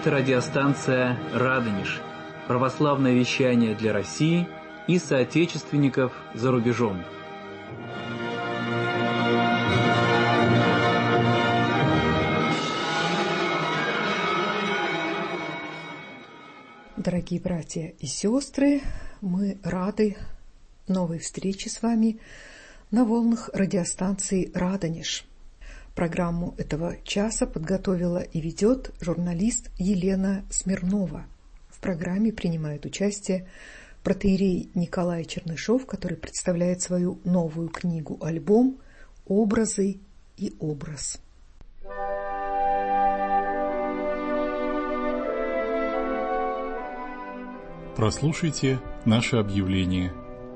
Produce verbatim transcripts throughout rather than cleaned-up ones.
Это радиостанция «Радонеж», православное вещание для России и соотечественников за рубежом. Дорогие братья и сестры, мы рады новой встрече с вами на волнах радиостанции «Радонеж». Программу этого часа подготовила и ведет журналист Елена Смирнова. В программе принимает участие протоиерей Николай Чернышов, который представляет свою новую книгу-альбом «Образы и образ». Прослушайте наше объявление.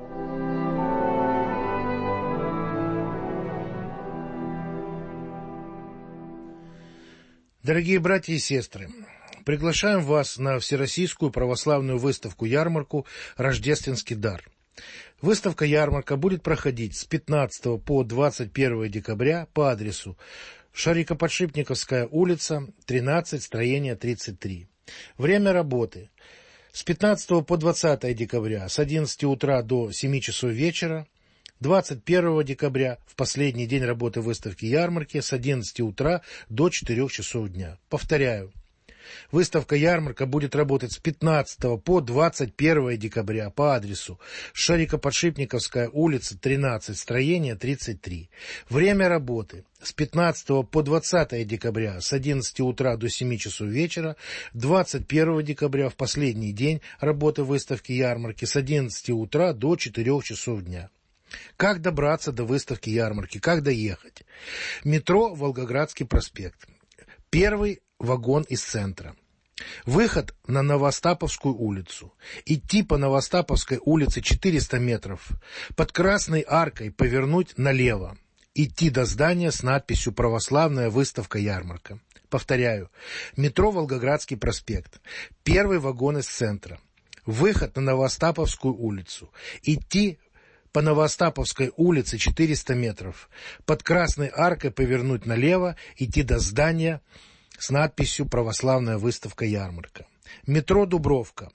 Дорогие братья и сестры, приглашаем вас на Всероссийскую православную выставку-ярмарку «Рождественский дар». Выставка-ярмарка будет проходить с пятнадцатого по двадцать первое декабря по адресу Шарикоподшипниковская улица, тринадцать, строение тридцать три. Время работы с пятнадцатого по двадцатое декабря с одиннадцати утра до семи часов вечера, двадцать первого декабря, в последний день работы выставки-ярмарки, с одиннадцати утра до четырёх часов дня. Повторяю, выставка-ярмарка будет работать с пятнадцатого по двадцать первое декабря по адресу Шарикоподшипниковская улица, тринадцать, строение тридцать три. Время работы с пятнадцатого по двадцатое декабря с одиннадцати утра до семи часов вечера, двадцать первого декабря, в последний день работы выставки-ярмарки, с одиннадцати утра до четырёх часов дня. Как добраться до выставки-ярмарки? Как доехать? Метро Волгоградский проспект. Первый вагон из центра. Выход на Новостаповскую улицу. Идти по Новостаповской улице четыреста метров. Под Красной аркой повернуть налево. Идти до здания с надписью «Православная выставка-ярмарка». Повторяю. Метро Волгоградский проспект. Первый вагон из центра. Выход на Новостаповскую улицу. Идти по Новостаповской улице четыреста метров. Под Красной аркой повернуть налево, идти до здания с надписью «Православная выставка-ярмарка». Метро Дубровка.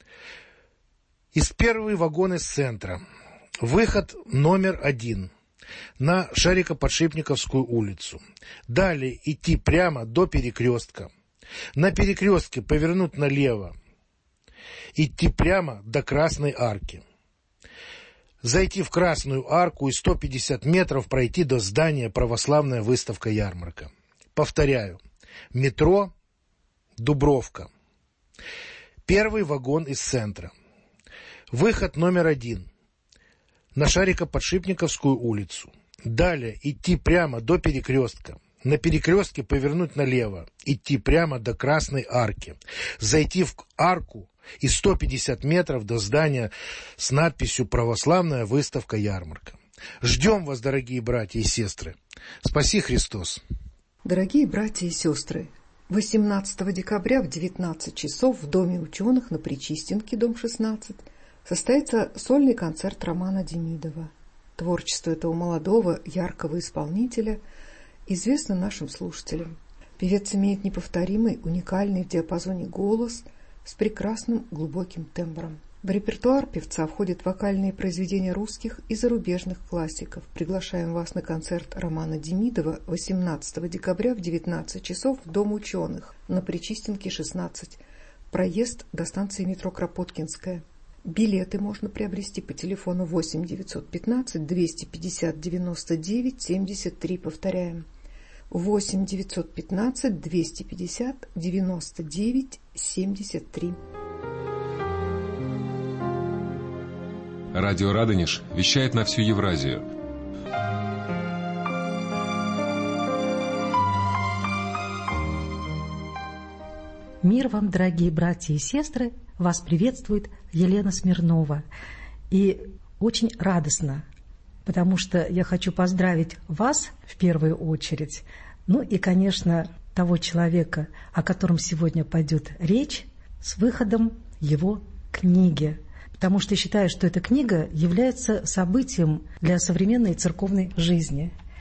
Из первый вагон из центра. Выход номер один на Шарикоподшипниковскую улицу. Далее идти прямо до перекрестка. На перекрестке повернуть налево. Идти прямо до Красной арки. Зайти в Красную арку и сто пятьдесят метров пройти до здания «Православная выставка-ярмарка». Повторяю. Метро Дубровка. Первый вагон из центра. Выход номер один на Шарикоподшипниковскую улицу. Далее идти прямо до перекрестка. На перекрестке повернуть налево. Идти прямо до Красной арки. Зайти в арку и сто пятьдесят метров до здания с надписью «Православная выставка-ярмарка». Ждем вас, дорогие братья и сестры. Спаси Христос! Дорогие братья и сестры, восемнадцатого декабря в девятнадцать часов в Доме ученых на Причистенке, дом шестнадцать, состоится сольный концерт Романа Демидова. Творчество этого молодого, яркого исполнителя известно нашим слушателям. Певец имеет неповторимый, уникальный в диапазоне голос с прекрасным глубоким тембром. В репертуар певца входят вокальные произведения русских и зарубежных классиков. Приглашаем вас на концерт Романа Демидова восемнадцатого декабря в девятнадцать часов в Дом ученых на Причистенке, шестнадцать. Проезд до станции метро Кропоткинская. Билеты можно приобрести по телефону восемь девятьсот пятнадцать двести пятьдесят девяносто девять семьдесят три. Повторяем. восемь девятьсот пятнадцать двести пятьдесят девяносто девять семьдесят три. Радио «Радонеж» вещает на всю Евразию. Мир вам, дорогие братья и сестры! Вас приветствует Елена Смирнова. И очень радостно, потому что я хочу поздравить вас в первую очередь, ну и, конечно, того человека, о котором сегодня пойдет речь, с выходом его книги. Потому что я считаю, что эта книга является событием для современной церковной жизни.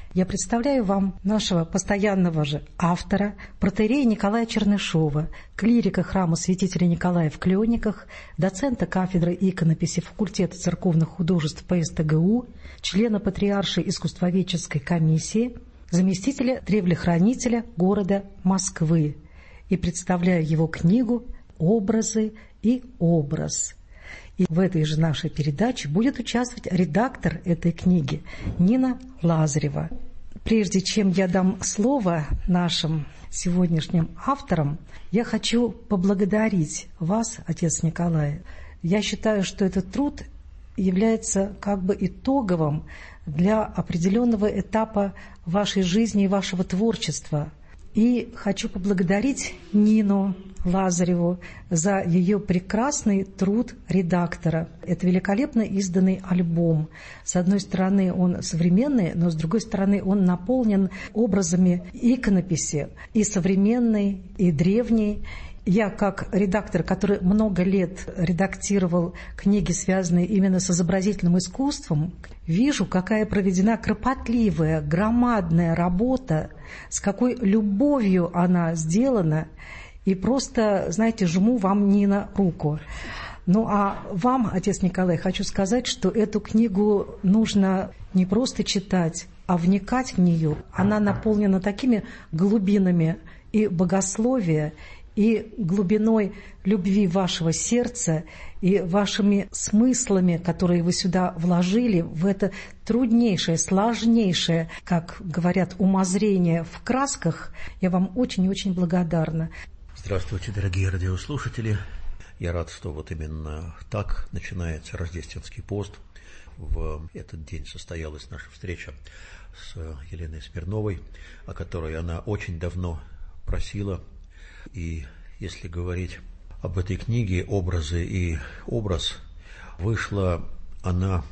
Я представляю вам нашего постоянного же автора, протоиерея Николая Чернышова, клирика храма святителя Николая в Клёниках, доцента кафедры иконописи факультета церковных художеств по эс тэ гэ у, члена патриаршей искусствоведческой комиссии, заместителя древлехранителя города Москвы. И представляю его книгу «Образы и образ». И в этой же нашей передаче будет участвовать редактор этой книги Нина Лазарева. Прежде чем я дам слово нашим сегодняшним авторам, я хочу поблагодарить вас, отец Николай. Я считаю, что этот труд является как бы итоговым для определенного этапа вашей жизни и вашего творчества. И хочу поблагодарить Нину Лазареву за ее прекрасный труд редактора. Это великолепно изданный альбом. С одной стороны, он современный, но с другой стороны, он наполнен образами иконописи и современной, и древней. Я, как редактор, который много лет редактировал книги, связанные именно с изобразительным искусством, вижу, какая проведена кропотливая, громадная работа, с какой любовью она сделана. И просто, знаете, жму вам, Нина, руку. Ну а вам, отец Николай, хочу сказать, что эту книгу нужно не просто читать, а вникать в нее. Она наполнена такими глубинами и богословия, и глубиной любви вашего сердца, и вашими смыслами, которые вы сюда вложили, в это труднейшее, сложнейшее, как говорят, умозрение в красках. Я вам очень и очень благодарна. Здравствуйте, дорогие радиослушатели. Я рад, что вот именно так начинается рождественский пост. В этот день состоялась наша встреча с Еленой Смирновой, о которой она очень давно просила. И если говорить об этой книге «Образы и образ», вышла она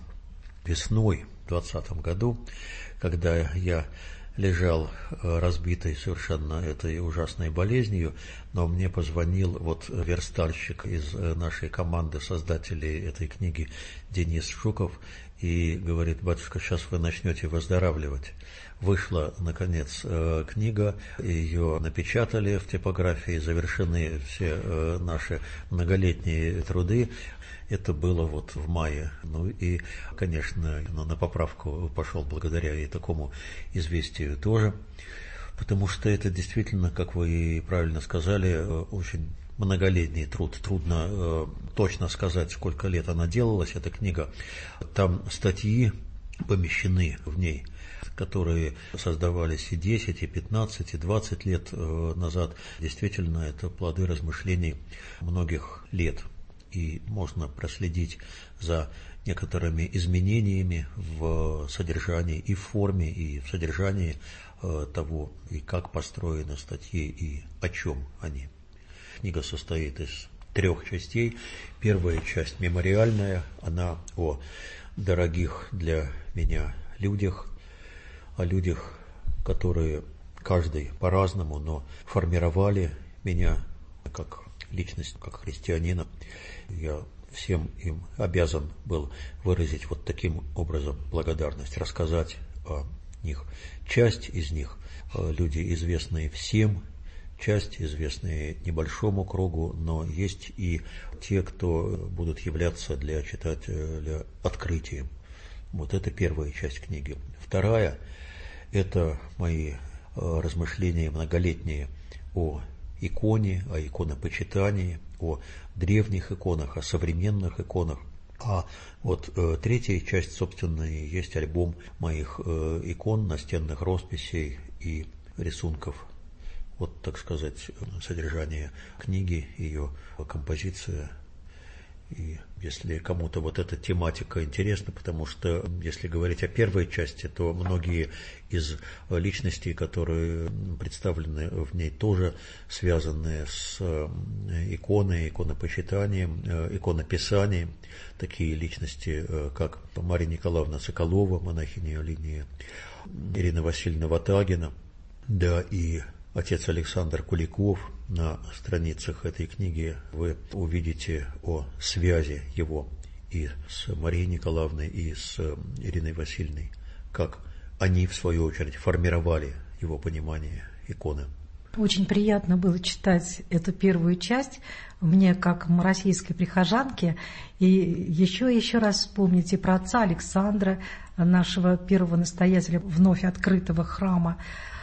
весной в двадцатом году, когда я лежал разбитый совершенно этой ужасной болезнью, но мне позвонил вот верстальщик из нашей команды создателей этой книги Денис Жуков и говорит: батюшка, сейчас вы начнете выздоравливать. Вышла, наконец, книга, ее напечатали в типографии, завершены все наши многолетние труды. Это было вот в мае. Ну и, конечно, на поправку пошел благодаря и такому известию тоже, потому что это действительно, как вы правильно сказали, очень многолетний труд. Трудно э, точно сказать, сколько лет она делалась, эта книга. Там статьи помещены в ней, которые создавались и десять, и пятнадцать, и двадцать лет э, назад. Действительно, это плоды размышлений многих лет. И можно проследить за некоторыми изменениями в содержании и в форме, и в содержании э, того, и как построены статьи, и о чем они. Книга состоит из трех частей. Первая часть мемориальная, она о дорогих для меня людях, о людях, которые каждый по-разному, но формировали меня как личность, как христианина. Я всем им обязан был выразить вот таким образом благодарность, рассказать о них. Часть из них люди, известные всем, часть известные небольшому кругу, но есть и те, кто будут являться для читателя открытием. Вот это первая часть книги. Вторая – это мои размышления многолетние о иконе, о иконопочитании, о древних иконах, о современных иконах. А вот э, третья часть, собственно, и есть альбом моих э, икон, настенных росписей и рисунков. Вот, так сказать, содержание книги, ее композиция. И если кому-то вот эта тематика интересна, потому что, если говорить о первой части, то многие из личностей, которые представлены в ней, тоже связаны с иконой, иконопочитанием, иконописанием. Такие личности, как Мария Николаевна Соколова, монахиня линии, Ирина Васильевна Ватагина, да и отец Александр Куликов. На страницах этой книги вы увидите о связи его и с Марией Николаевной, и с Ириной Васильевной, как они, в свою очередь, формировали его понимание иконы. Очень приятно было читать эту первую часть мне, как российской прихожанке, и еще и еще раз вспомнить и про отца Александра, нашего первого настоятеля вновь открытого храма,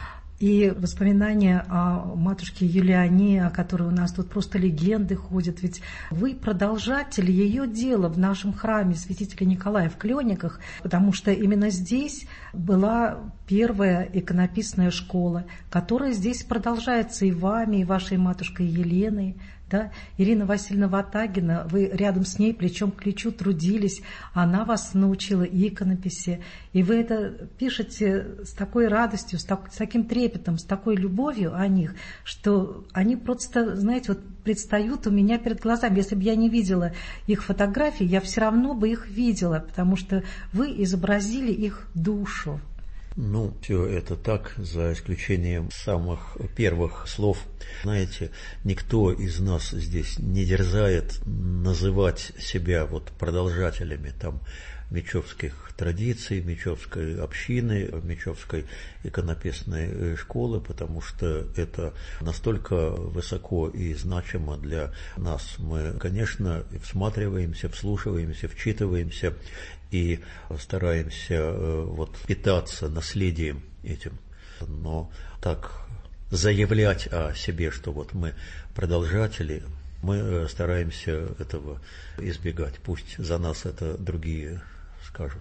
и воспоминания о матушке Юлиане, о которой у нас тут просто легенды ходят. Ведь вы продолжатели ее дела в нашем храме святителя Николая в Клёниках, потому что именно здесь была первая иконописная школа, которая здесь продолжается и вами, и вашей матушкой Еленой. Да? Ирина Васильевна Ватагина, вы рядом с ней плечом к плечу трудились, она вас научила иконописи, и вы это пишете с такой радостью, с, так, с таким трепетом, с такой любовью о них, что они просто, знаете, вот предстают у меня перед глазами. Если бы я не видела их фотографии, я все равно бы их видела, потому что вы изобразили их душу. Ну, все это так, за исключением самых первых слов. Знаете, никто из нас здесь не дерзает называть себя вот продолжателями там мечевских традиций, мечевской общины, мечевской иконописной школы, потому что это настолько высоко и значимо для нас. Мы, конечно, всматриваемся, вслушиваемся, вчитываемся и стараемся вот питаться наследием этим. Но так заявлять о себе, что вот мы продолжатели, мы стараемся этого избегать. Пусть за нас это другие скажут.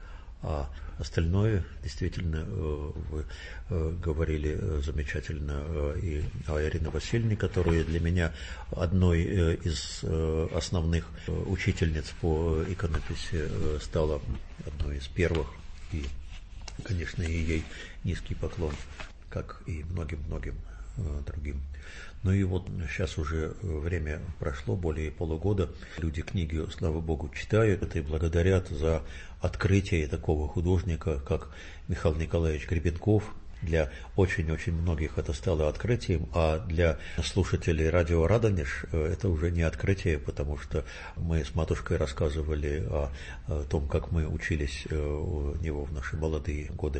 А остальное, действительно, вы говорили замечательно и о Ирине Васильевне, которая для меня одной из основных учительниц по иконописи стала, одной из первых. И, конечно, и ей низкий поклон, как и многим-многим другим. Ну и вот сейчас уже время прошло, более полугода. Люди книги, слава Богу, читают это и благодарят за открытие такого художника, как Михаил Николаевич Гребенков. Для очень-очень многих это стало открытием, а для слушателей радио Радонеж это уже не открытие, потому что мы с матушкой рассказывали о, о том, как мы учились у него в наши молодые годы.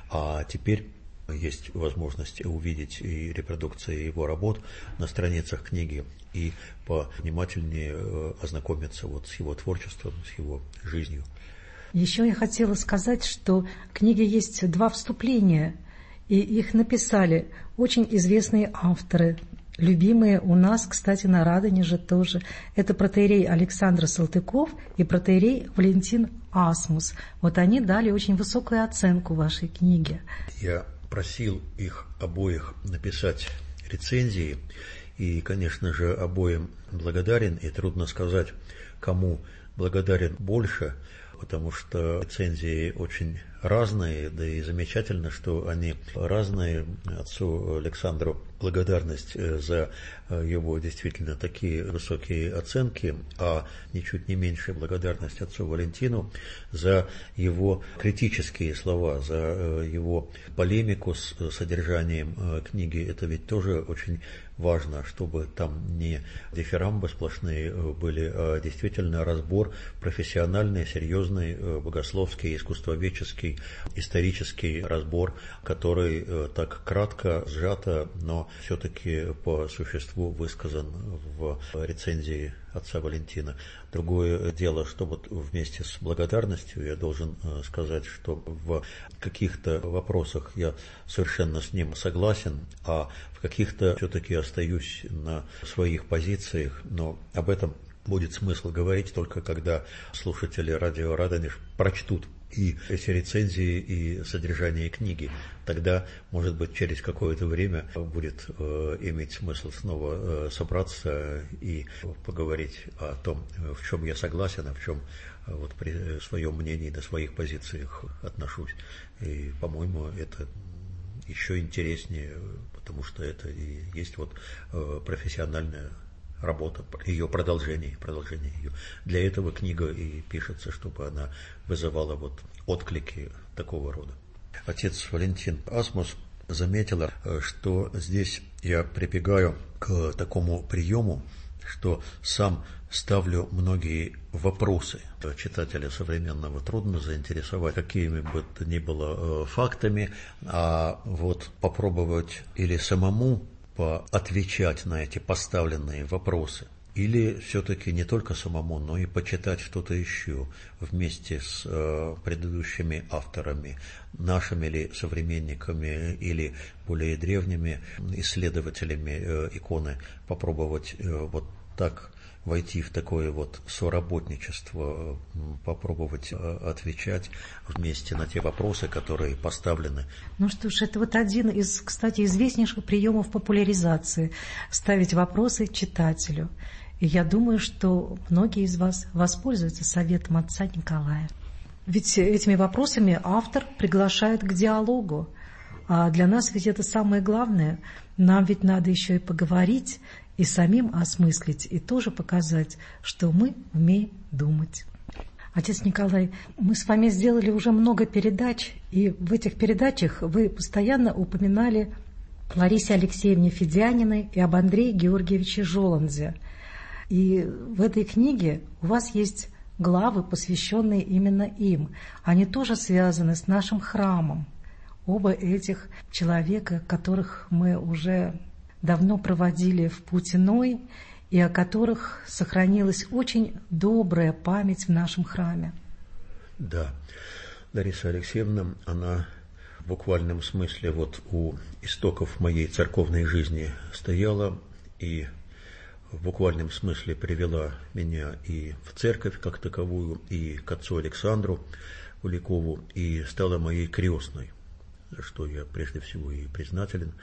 А теперь есть возможность увидеть и репродукции его работ на страницах книги и повнимательнее ознакомиться вот с его творчеством, с его жизнью. Еще я хотела сказать, что в книге есть два вступления, и их написали очень известные авторы, любимые у нас, кстати, на Радонеже тоже. Это протоиерей Александр Салтыков и протоиерей Валентин Асмус. Вот они дали очень высокую оценку вашей книге. Я просил их обоих написать рецензии, и, конечно же, обоим благодарен, и трудно сказать, кому благодарен больше, потому что рецензии очень разные, да и замечательно, что они разные. Отцу Александру благодарность за его действительно такие высокие оценки, а ничуть не меньшая благодарность отцу Валентину за его критические слова, за его полемику с содержанием книги. Это ведь тоже очень важно, чтобы там не дифирамбы сплошные были, а действительно разбор профессиональный, серьезный, богословский, искусствоведческий, исторический разбор, который так кратко, сжато, но все-таки по существу высказан в рецензии отца Валентина. Другое дело, что вот вместе с благодарностью я должен сказать, что в каких-то вопросах я совершенно с ним согласен, а в каких-то все-таки остаюсь на своих позициях, но об этом будет смысл говорить только когда слушатели радио Радонеж прочтут и эти рецензии, и содержание книги. Тогда, может быть, через какое-то время будет э, иметь смысл снова э, собраться и поговорить о том, в чем я согласен, а в чем э, вот, при своем мнении, до своих позициях отношусь. И, по-моему, это еще интереснее, потому что это и есть вот э, профессиональная работа, ее продолжение, продолжение ее. Для этого книга и пишется, чтобы она вызывала вот отклики такого рода. Отец Валентин Асмус заметила, что здесь я прибегаю к такому приему, что сам ставлю многие вопросы. Читателя современного трудно заинтересовать какими бы то ни было фактами, а вот попробовать или самому поотвечать на эти поставленные вопросы, или все-таки не только самому, но и почитать что-то еще вместе с э, предыдущими авторами, нашими ли современниками или более древними исследователями э, иконы, попробовать э, вот так войти в такое вот соработничество, попробовать отвечать вместе на те вопросы, которые поставлены. Ну что ж, это вот один из, кстати, известнейших приемов популяризации – ставить вопросы читателю. И я думаю, что многие из вас воспользуются советом отца Николая. Ведь этими вопросами автор приглашает к диалогу. А для нас ведь это самое главное. Нам ведь надо еще и поговорить, и самим осмыслить, и тоже показать, что мы умеем думать. Отец Николай, мы с вами сделали уже много передач, и в этих передачах вы постоянно упоминали Ларисе Алексеевне Федяниной и об Андрее Георгиевиче Жоландзе. И в этой книге у вас есть главы, посвященные именно им. Они тоже связаны с нашим храмом. Оба этих человека, которых мы уже давно проводили в путь иной, и о которых сохранилась очень добрая память в нашем храме. Да, Лариса Алексеевна, она в буквальном смысле вот у истоков моей церковной жизни стояла и в буквальном смысле привела меня и в церковь как таковую, и к отцу Александру Куликову, и стала моей крестной, за что я прежде всего и признателен.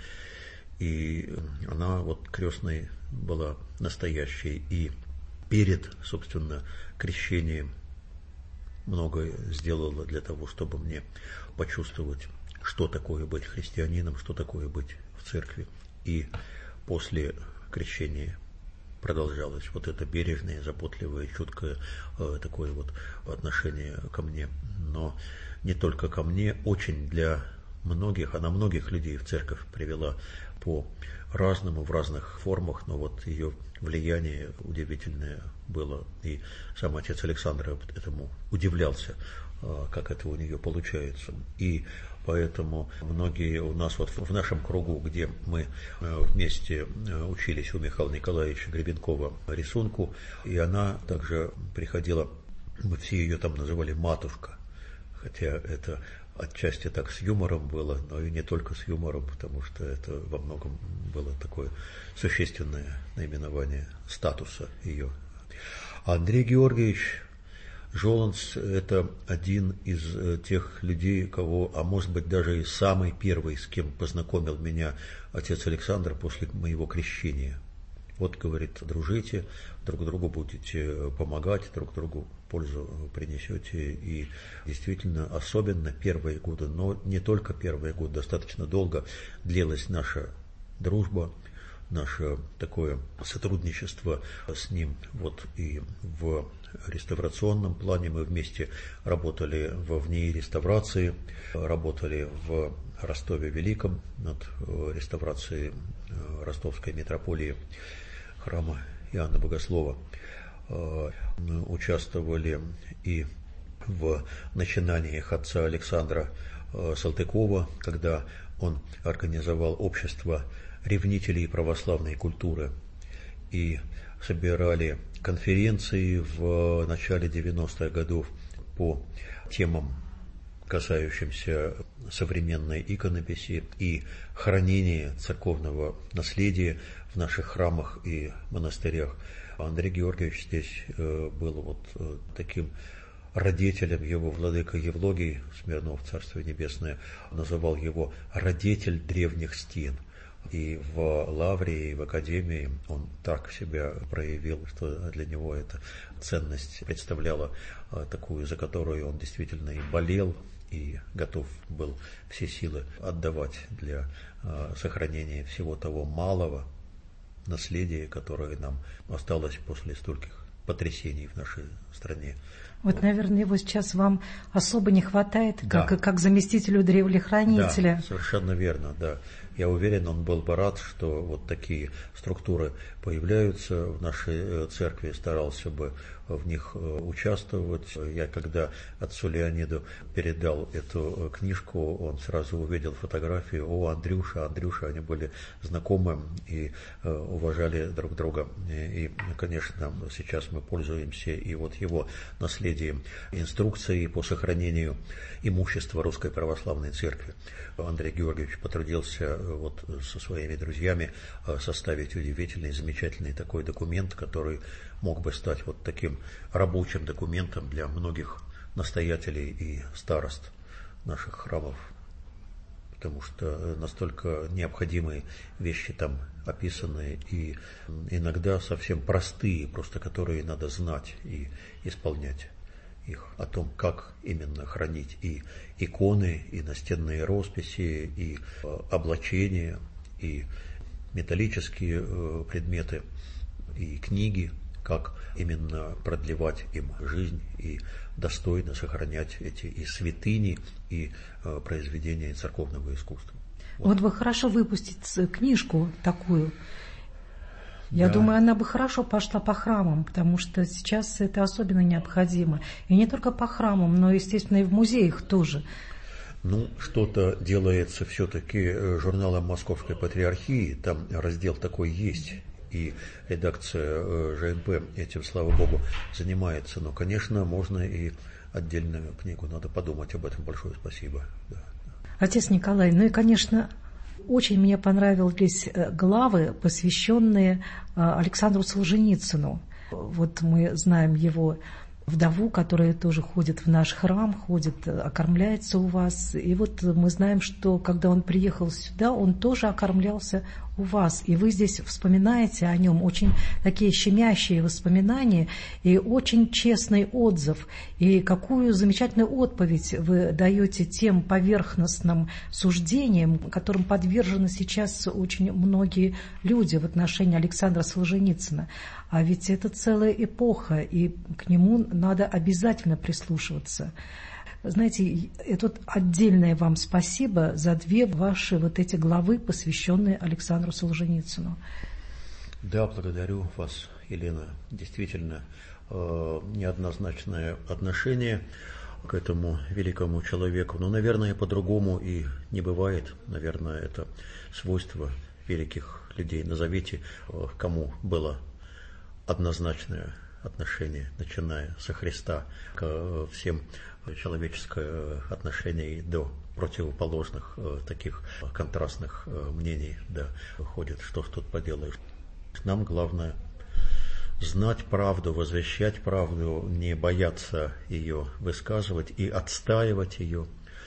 И она вот крестной была настоящей. И перед, собственно, крещением многое сделала для того, чтобы мне почувствовать, что такое быть христианином, что такое быть в церкви. И после крещения продолжалось вот это бережное, заботливое, чуткое э, такое вот отношение ко мне. Но не только ко мне, очень для многих, она многих людей в церковь привела по-разному, в разных формах, но вот ее влияние удивительное было. И сам отец Александр этому удивлялся, как это у нее получается. И поэтому многие у нас вот в нашем кругу, где мы вместе учились у Михаила Николаевича Гребенкова рисунку, и она также приходила, мы все ее там называли матушка, хотя это отчасти так с юмором было, но и не только с юмором, потому что это во многом было такое существенное наименование статуса ее. Андрей Георгиевич Жоландз – это один из тех людей, кого, а может быть даже и самый первый, с кем познакомил меня отец Александр после моего крещения. Вот, говорит, дружите, друг другу будете помогать, друг другу пользу принесете. И действительно, особенно первые годы, но не только первые годы, достаточно долго длилась наша дружба, наше такое сотрудничество с ним. Вот и в реставрационном плане мы вместе работали во ВНИИ реставрации, работали в Ростове-Великом над реставрацией Ростовской митрополии храма Иоанна Богослова. Участвовали и в начинаниях отца Александра Салтыкова, когда он организовал общество ревнителей православной культуры, и собирали конференции в начале девяностых годов по темам, касающимся современной иконописи и хранения церковного наследия в наших храмах и монастырях. Андрей Георгиевич здесь был вот таким родителем, его владыка Евлогий Смирнов, Царствие Небесное, называл его родитель древних стен. И в лавре, и в академии он так себя проявил, что для него эта ценность представляла такую, за которую он действительно и болел, и готов был все силы отдавать для сохранения всего того малого наследия, которое нам осталось после стольких потрясений в нашей стране Вот, наверное, его сейчас вам особо не хватает, Да. как, как заместителю древлехранителя. Да, совершенно верно, да. Я уверен, он был бы рад, что вот такие структуры появляются в нашей церкви, старался бы в них участвовать. Я когда отцу Леониду передал эту книжку, он сразу увидел фотографию. О, Андрюша, Андрюша, они были знакомы и уважали друг друга. И, конечно, сейчас мы пользуемся и вот его наследием, инструкцией по сохранению имущества Русской Православной Церкви. Андрей Георгиевич потрудился вот со своими друзьями составить удивительный, замечательный такой документ, который мог бы стать вот таким рабочим документом для многих настоятелей и старост наших храмов, потому что настолько необходимые вещи там описаны и иногда совсем простые, просто которые надо знать и исполнять их, о том, как именно хранить и иконы, и настенные росписи, и облачения, и металлические предметы, и книги, как именно продлевать им жизнь и достойно сохранять эти и святыни, и произведения церковного искусства. Вот, вот бы хорошо выпустить книжку такую. Я Да. думаю, она бы хорошо пошла по храмам, потому что сейчас это особенно необходимо. И не только по храмам, но, естественно, и в музеях тоже. Ну, что-то делается все-таки журналом Московской Патриархии, там раздел такой есть, и редакция ЖНП этим, слава Богу, занимается. Но, конечно, можно и отдельную книгу, надо подумать об этом. Большое спасибо. Да. Отец Николай, ну и, конечно, очень мне понравились главы, посвященные Александру Солженицыну. Вот мы знаем его вдову, которая тоже ходит в наш храм, ходит, окормляется у вас. И вот мы знаем, что когда он приехал сюда, он тоже окормлялся у вас. И вы здесь вспоминаете о нем, очень такие щемящие воспоминания и очень честный отзыв. И какую замечательную отповедь вы даете тем поверхностным суждениям, которым подвержены сейчас очень многие люди в отношении Александра Солженицына. А ведь это целая эпоха, и к нему надо обязательно прислушиваться. Знаете, и тут отдельное вам спасибо за две ваши вот эти главы, посвященные Александру Солженицыну. Да, благодарю вас, Елена. Действительно, э, неоднозначное отношение к этому великому человеку. Но, наверное, по-другому и не бывает. Наверное, это свойство великих людей. Назовите, э, кому было однозначное отношение, начиная со Христа, к всем человеческое отношение до противоположных э, таких контрастных э, мнений, да, ходит, что ж тут поделаешь. Нам главное знать правду, возвещать правду, не бояться ее высказывать и отстаивать ее.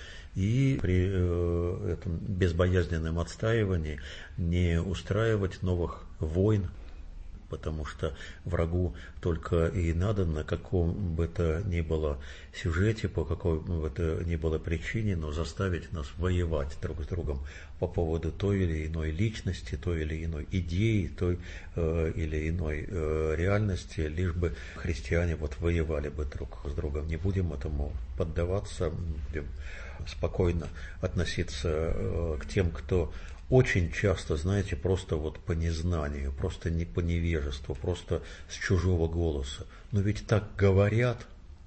И при э, этом безбоязненном отстаивании не устраивать новых войн, потому что врагу только и надо на каком бы то ни было сюжете, по какой бы то ни было причине, но заставить нас воевать друг с другом по поводу той или иной личности, той или иной идеи, той э, или иной э, реальности, лишь бы христиане вот воевали бы друг с другом. Не будем этому поддаваться, будем спокойно относиться э, к тем, кто очень часто, знаете, просто вот по незнанию, просто не по невежеству, просто с чужого голоса. Но ведь так говорят,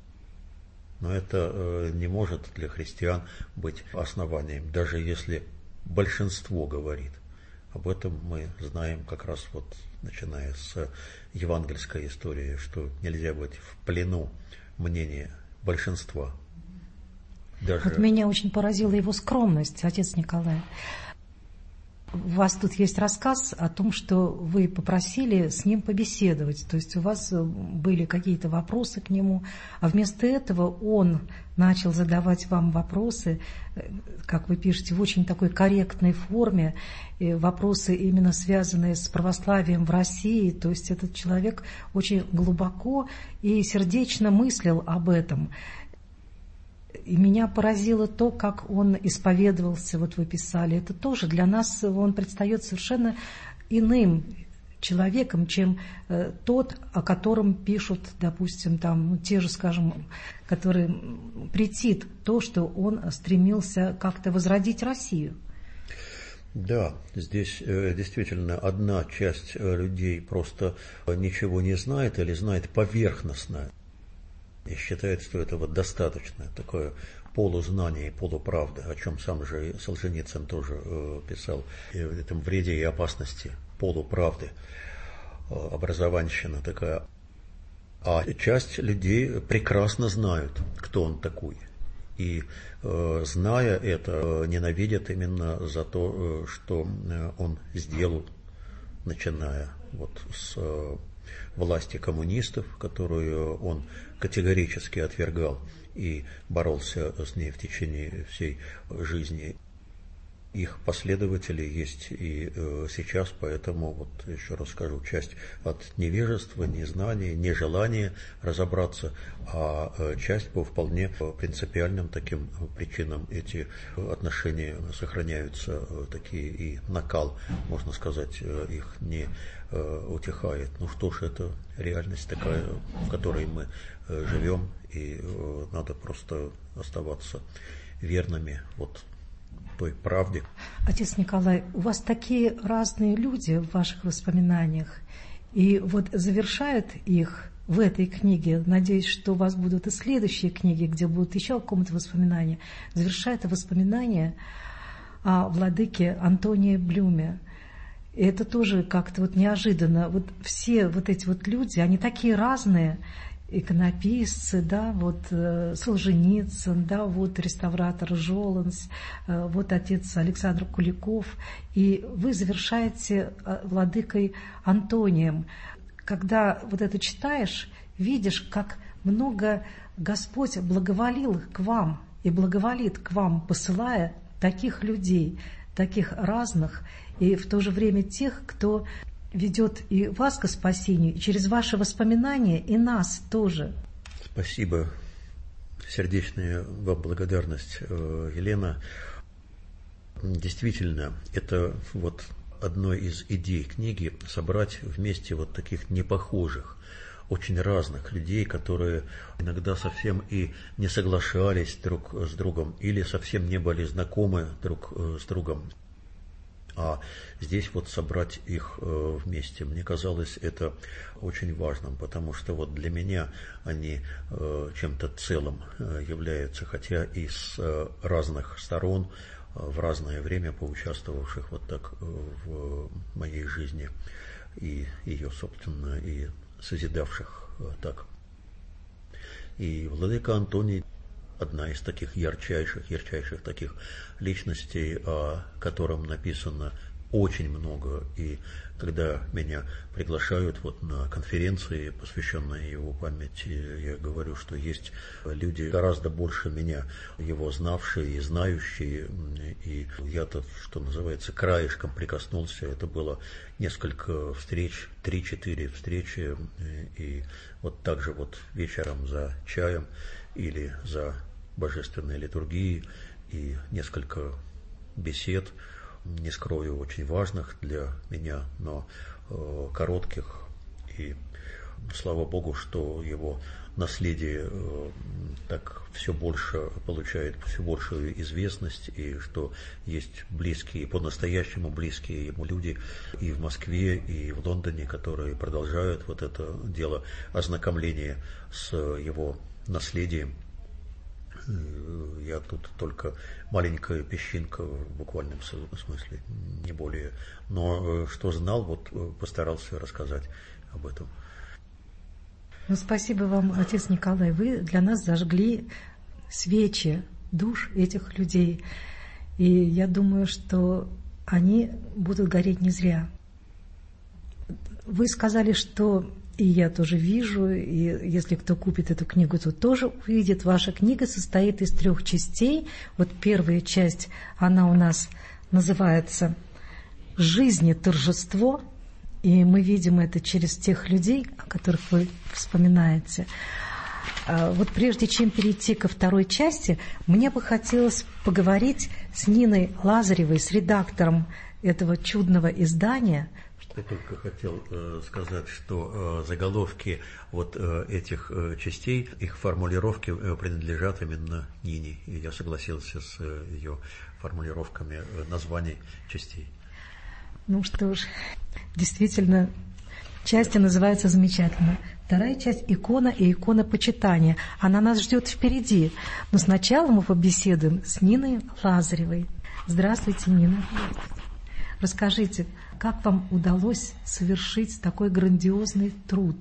но это э, не может для христиан быть основанием, даже если большинство говорит. Об этом мы знаем как раз вот начиная с евангельской истории, что нельзя быть в плену мнения большинства. Даже... Вот меня очень поразила его скромность, отец Николай. У вас тут есть рассказ о том, что вы попросили с ним побеседовать, то есть у вас были какие-то вопросы к нему, а вместо этого он начал задавать вам вопросы, как вы пишете, в очень такой корректной форме, и вопросы именно связанные с православием в России, то есть этот человек очень глубоко и сердечно мыслил об этом. И меня поразило то, как он исповедовался, вот вы писали. Это тоже для нас он предстает совершенно иным человеком, чем э, тот, о котором пишут, допустим, там, ну, те же, скажем, которые претит то, что он стремился как-то возродить Россию. Да, здесь э, действительно одна часть э, людей просто ничего не знает или знает поверхностно и считает, что этого достаточно, такое полузнание и полуправда, о чем сам же Солженицын тоже э, писал, и в этом вреде и опасности полуправды, э, образованщина такая. А часть людей прекрасно знают, кто он такой. И, э, зная это, ненавидят именно за то, э, что он сделал, начиная вот с э, власти коммунистов, которую он категорически отвергал и боролся с ней в течение всей жизни. Их последователи есть и э, сейчас, поэтому, вот еще раз скажу, часть от невежества, незнания, нежелания разобраться, а э, часть по вполне принципиальным таким причинам эти отношения сохраняются, э, такие и накал, можно сказать, э, их не э, утихает. Ну что ж, это реальность такая, в которой мы э, живем, и э, надо просто оставаться верными вот той правде. Отец Николай, у вас такие разные люди в ваших воспоминаниях, и вот завершают их в этой книге, надеюсь, что у вас будут и следующие книги, где будут еще какие-то воспоминания, завершает воспоминания о владыке Антонии Блюме. И это тоже как-то вот неожиданно. Вот все вот эти вот люди, они такие разные, иконописцы, да, вот э, Солженицын, да, вот реставратор Жоланс, э, вот отец Александр Куликов, и вы завершаете э, владыкой Антонием. Когда вот это читаешь, видишь, как много Господь благоволил к вам и благоволит к вам, посылая таких людей, таких разных, и в то же время тех, кто ведет и вас к спасению, и через ваши воспоминания, и нас тоже. Спасибо. Сердечная вам благодарность, Елена. Действительно, это вот одной из идей книги — собрать вместе вот таких непохожих, очень разных людей, которые иногда совсем и не соглашались друг с другом или совсем не были знакомы друг с другом. А здесь вот собрать их э, вместе, мне казалось это очень важным, потому что вот для меня они э, чем-то целым э, являются, хотя и с э, разных сторон, э, в разное время поучаствовавших вот так э, в моей жизни и ее, собственно, и созидавших э, так. И владыка Антоний — одна из таких ярчайших, ярчайших таких личностей, о котором написано очень много. И когда меня приглашают вот на конференции, посвященные его памяти, я говорю, что есть люди гораздо больше меня, его знавшие и знающие. И я-то, что называется, краешком прикоснулся. Это было несколько встреч, три-четыре встречи. И вот так же вот вечером за чаем или за божественной литургией, и несколько бесед, не скрою, очень важных для меня, но э, коротких. И слава Богу, что его наследие э, так все больше получает, все большую известность, и что есть близкие, по-настоящему близкие ему люди и в Москве, и в Лондоне, которые продолжают вот это дело ознакомления с его наследием. Я тут только маленькая песчинка в буквальном смысле, не более. Но что знал, вот постарался рассказать об этом. Ну, спасибо вам, отец Николай. Вы для нас зажгли свечи душ этих людей. И я думаю, что они будут гореть не зря. Вы сказали, что... И я тоже вижу, и если кто купит эту книгу, то тоже увидит. Ваша книга состоит из трех частей. Вот первая часть, она у нас называется «Жизни торжество», и мы видим это через тех людей, о которых вы вспоминаете. Вот прежде чем перейти ко второй части, мне бы хотелось поговорить с Ниной Лазаревой, с редактором этого чудного издания, Я только хотел э, сказать, что э, заголовки вот э, этих э, частей, их формулировки э, принадлежат именно Нине. И я согласился с э, ее формулировками э, названий частей. Ну что ж, действительно, часть называется замечательно. Вторая часть – икона и икона почитания. Она нас ждет впереди. Но сначала мы побеседуем с Ниной Лазаревой. Здравствуйте, Нина. Расскажите, как вам удалось совершить такой грандиозный труд?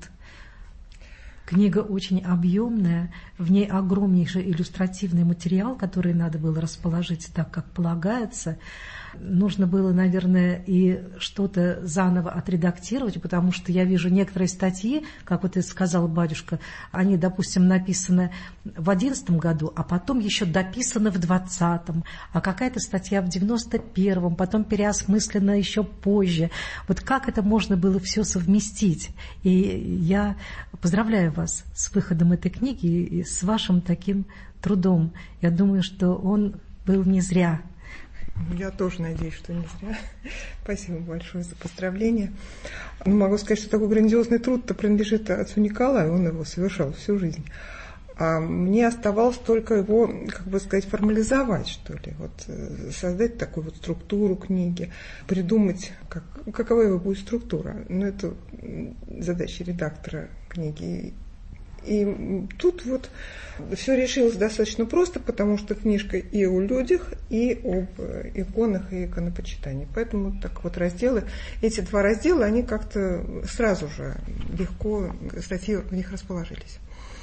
Книга очень объемная, в ней огромнейший иллюстративный материал, который надо было расположить так, как полагается. Нужно было, наверное, и что-то заново отредактировать, потому что я вижу некоторые статьи, как вот и сказал батюшка, они, допустим, написаны в одиннадцатом году, а потом еще дописаны в двадцатом, а какая-то статья в девяносто первом, потом переосмыслена еще позже. Вот как это можно было все совместить? И я поздравляю вас с выходом этой книги и с вашим таким трудом. Я думаю, что он был не зря. Я тоже надеюсь, что не зря. Спасибо большое за поздравления. Ну, могу сказать, что такой грандиозный труд-то принадлежит отцу Николаю, он его совершал всю жизнь. А мне оставалось только его, как бы сказать, формализовать, что ли, вот, создать такую вот структуру книги, придумать, как, какова его будет структура. Ну, это задача редактора книги. И тут вот все решилось достаточно просто, потому что книжка и о людях, и об иконах и иконопочитании. Поэтому так вот разделы, эти два раздела, они как-то сразу же легко, статьи в них расположились.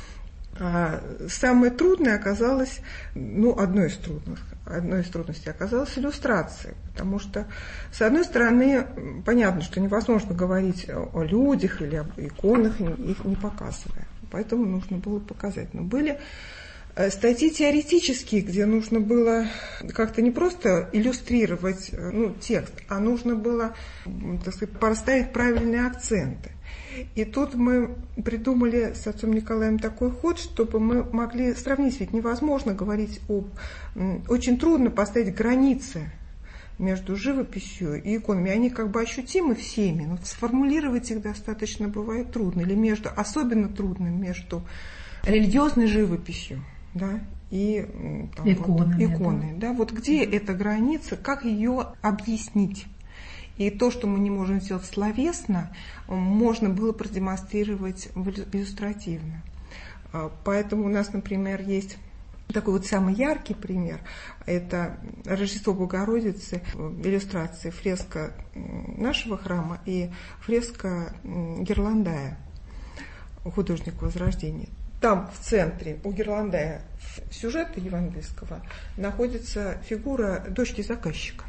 А самое трудное оказалось, ну, одной из трудных, одной из трудностей оказалась иллюстрация, потому что, с одной стороны, понятно, что невозможно говорить о людях или об иконах, их не показывая. Поэтому нужно было показать. Но были статьи теоретические, где нужно было как-то не просто иллюстрировать, ну, текст, а нужно было, так сказать, поставить правильные акценты. И тут мы придумали с отцом Николаем такой ход, чтобы мы могли сравнить, ведь невозможно говорить об... Очень трудно поставить границы между живописью и иконами. Они как бы ощутимы всеми, но сформулировать их достаточно бывает трудно. Или между, особенно трудно между религиозной живописью, да, и там, иконами, вот, иконой. Да? Да, вот где mm-hmm. эта граница, как ее объяснить? И то, что мы не можем сделать словесно, можно было продемонстрировать иллюстративно. Поэтому у нас, например, есть такой вот самый яркий пример. Это Рождество Богородицы, иллюстрации, фреска нашего храма и фреска Герландая, художника Возрождения. Там в центре у Герландая сюжета евангельского находится фигура дочки заказчика.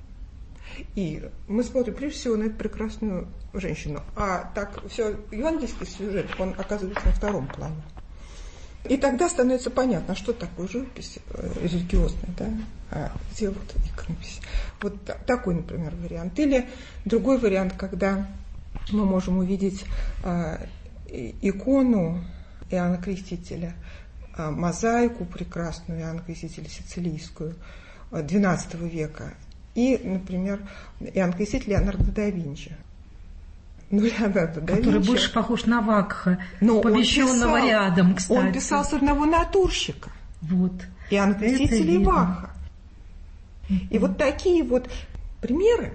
И мы смотрим прежде всего на эту прекрасную женщину. А так все, евангельский сюжет, он оказывается на втором плане. И тогда становится понятно, что такое живопись религиозная, да, а где вот иконопись. Вот такой, например, вариант. Или другой вариант, когда мы можем увидеть а, икону Иоанна Крестителя, а, мозаику прекрасную Иоанна Крестителя сицилийскую двенадцатого века. И, например, Иоанн Креститель Леонардо да Винчи. Ну, Леонардо да Который Винчи, больше похож на Вакха, помещенного писал, рядом, кстати. Он писал с одного натурщика. Вот. Иоанн Креститель и Вакха. Mm-hmm. И вот такие вот примеры,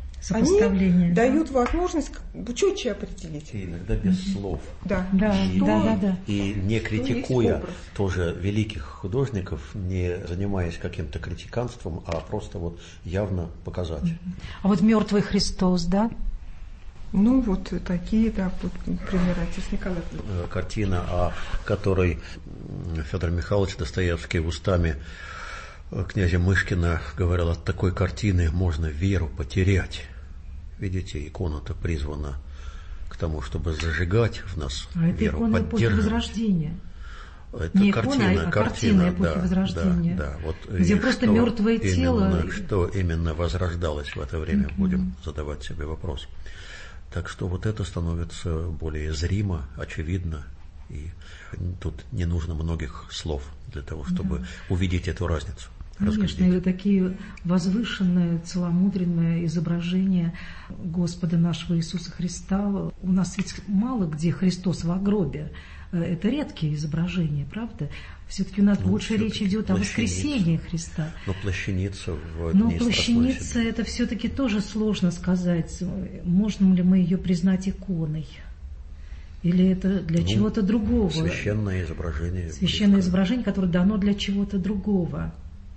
они да. дают возможность четче определить. И иногда без mm-hmm. слов. Да. Да, и, да, да, да. И не критикуя тоже великих художников, не занимаясь каким-то критиканством, а просто вот явно показать. Mm-hmm. А вот «Мертвый Христос», да? Ну, вот такие, да, вот, примеры отец Николай. Картина, о которой Федор Михайлович Достоевский устами князя Мышкина говорил, от такой картины можно веру потерять. Видите, икона-то призвана к тому, чтобы зажигать в нас а веру, поддерживать. А это икона эпохи Возрождения. Это не картина, икона, а картина, картина эпохи да, Возрождения. Да, да, вот где просто что мертвое тело. Именно, что именно возрождалось в это время, mm-hmm. будем задавать себе вопрос. Так что вот это становится более зримо, очевидно, и тут не нужно многих слов для того, чтобы да. увидеть эту разницу. Конечно, или такие возвышенные, целомудренные изображения Господа нашего Иисуса Христа. У нас ведь мало где Христос в гробе. Это редкие изображения, правда? Все-таки у нас ну, больше речь идет о воскресении Христа. Но плащаница в Но плащаница это все-таки тоже сложно сказать. Можем ли мы ее признать иконой? Или это для ну, чего-то другого? Священное изображение. Священное изображение, которое дано для чего-то другого.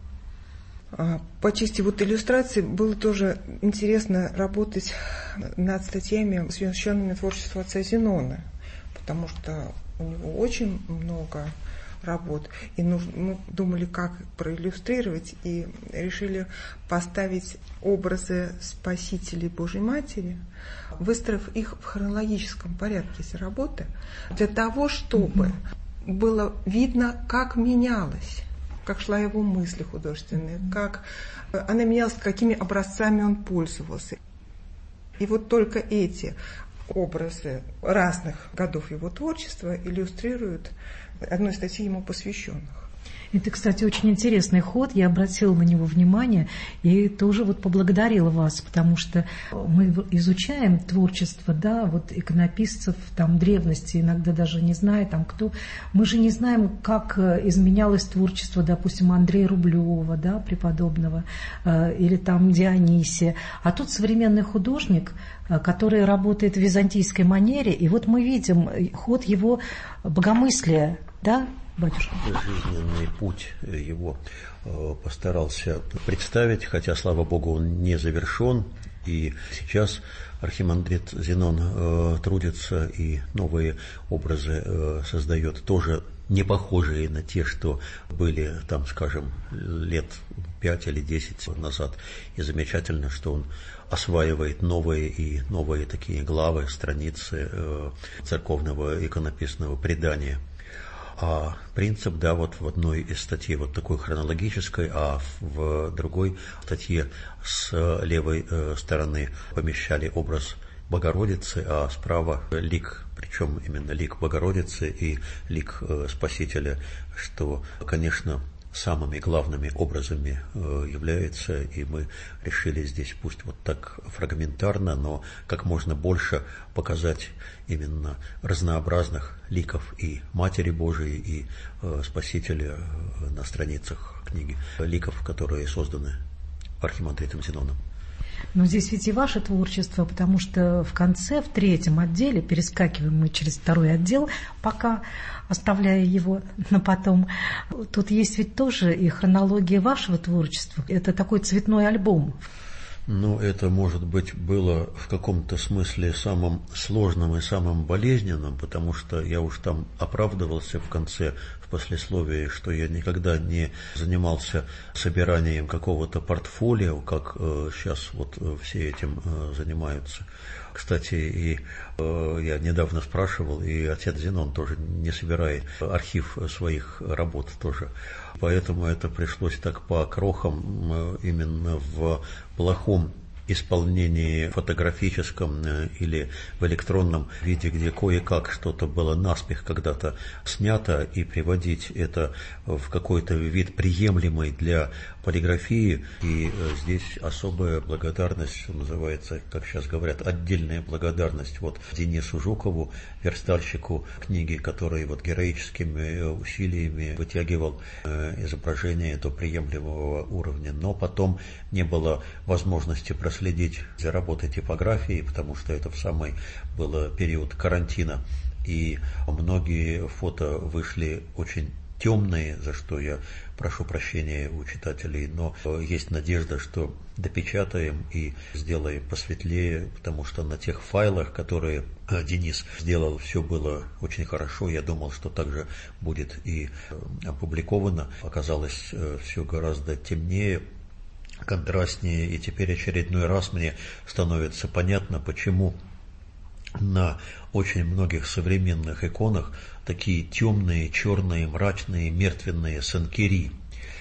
По части вот иллюстрации было тоже интересно работать над статьями, посвященными творчеству отца Зенона, потому что у него очень много работ, и нужно, мы думали, как проиллюстрировать, и решили поставить образы Спасителей Божьей Матери, выстроив их в хронологическом порядке эти работы, для того, чтобы mm-hmm. было видно, как менялось, как шла его мысль художественная, как она менялась, какими образцами он пользовался. И вот только эти образы разных годов его творчества иллюстрируют одной статьи ему посвященных. Это, кстати, очень интересный ход, я обратила на него внимание и тоже вот поблагодарила вас, потому что мы изучаем творчество, да, вот иконописцев там древности, иногда даже не зная там кто, мы же не знаем, как изменялось творчество, допустим, Андрея Рублева, да, преподобного, или там Дионисия, а тут современный художник, который работает в византийской манере, и вот мы видим ход его богомыслия, да, батюшка? Жизненный путь его постарался представить, хотя, слава Богу, он не завершен. И сейчас архимандрит Зенон трудится и новые образы создает, тоже не похожие на те, что были там, скажем, лет пять или десять назад. И замечательно, что он осваивает новые и новые такие главы, страницы церковного иконописного предания. А принцип, да, вот в одной из статей вот такой хронологической, а в другой статье с левой стороны помещали образ Богородицы, а справа лик, причем именно лик Богородицы и лик Спасителя, что, конечно, самыми главными образами является, и мы решили здесь пусть вот так фрагментарно, но как можно больше показать именно разнообразных ликов и Матери Божией, и Спасителя на страницах книги, ликов, которые созданы архимандритом Зеноном. Но здесь ведь и ваше творчество, потому что в конце, в третьем отделе, перескакиваем мы через второй отдел, пока оставляя его на потом, тут есть ведь тоже и хронология вашего творчества. Это такой цветной альбом. Ну, это, может быть, было в каком-то смысле самым сложным и самым болезненным, потому что я уж там оправдывался в конце, в послесловии, что я никогда не занимался собиранием какого-то портфолио, как э, сейчас вот все этим э, занимаются. Кстати, и э, я недавно спрашивал, и отец Зенон тоже не собирает архив своих работ тоже. Поэтому это пришлось так по крохам, э, именно в плохом исполнении фотографическом или в электронном виде, где кое-как что-то было наспех когда-то снято, и приводить это в какой-то вид приемлемый для полиграфии. И здесь особая благодарность, что называется, как сейчас говорят, отдельная благодарность вот Денису Жукову, верстальщику книги, который вот героическими усилиями вытягивал изображение до приемлемого уровня. Но потом не было возможности проследить за работой типографии, потому что это в самый был период карантина, и многие фото вышли очень темные, за что я прошу прощения у читателей, но есть надежда, что допечатаем и сделаем посветлее, потому что на тех файлах, которые Денис сделал, все было очень хорошо. Я думал, что также будет и опубликовано. Оказалось, все гораздо темнее, контрастнее, и теперь очередной раз мне становится понятно, почему на очень многих современных иконах такие темные, черные, мрачные, мертвенные санкири.